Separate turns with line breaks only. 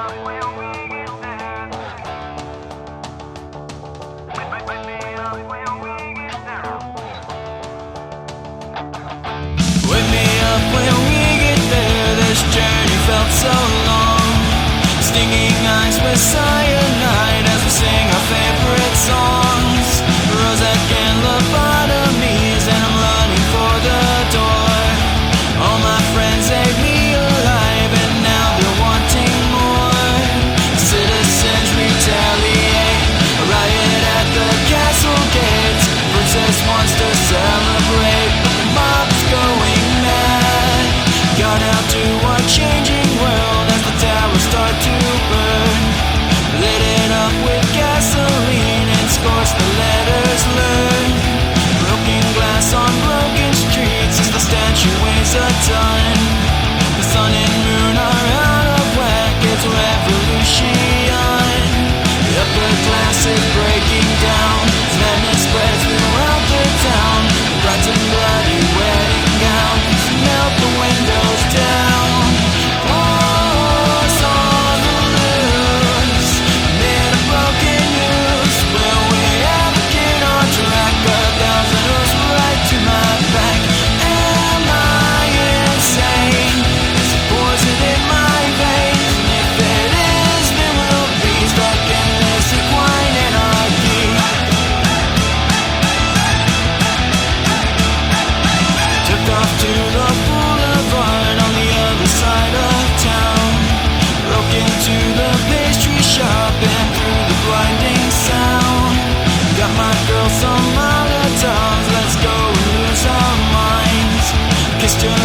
Wake me up when we get there. This journey felt so long. Stinging eyes with cyanide as we sing our favorite songs. Rosette and lobotomies, and I'm running for the door. All my friends ate me alive, and now they're wanting more. Citizens retaliate, a riot at the castle gates. Princess wants to celebrate, but the mob's going mad. Gone out to a changing world as the towers start to burn. Lit it up with gasoline and scorch the letters learned. Broken glass on broken streets as the statue weighs a ton. The sun and moon are out of whack, it's revolution. The upper class is breaking down as madness spreads throughout the town. Bright and bloody wedding gowns melt the windows down. Wars on the loose amid a broken news. Will we ever get on track? 1,000 hooves right to my back. Am I insane? Is it poison in my veins? And if it is, then we'll be stuck in this equine anarchy. Took off to the boulevard on the other side of town. Broke into the pastry shop and through the blinding sound. Got my girl some Molotovs, let's go and lose our minds. Kissed her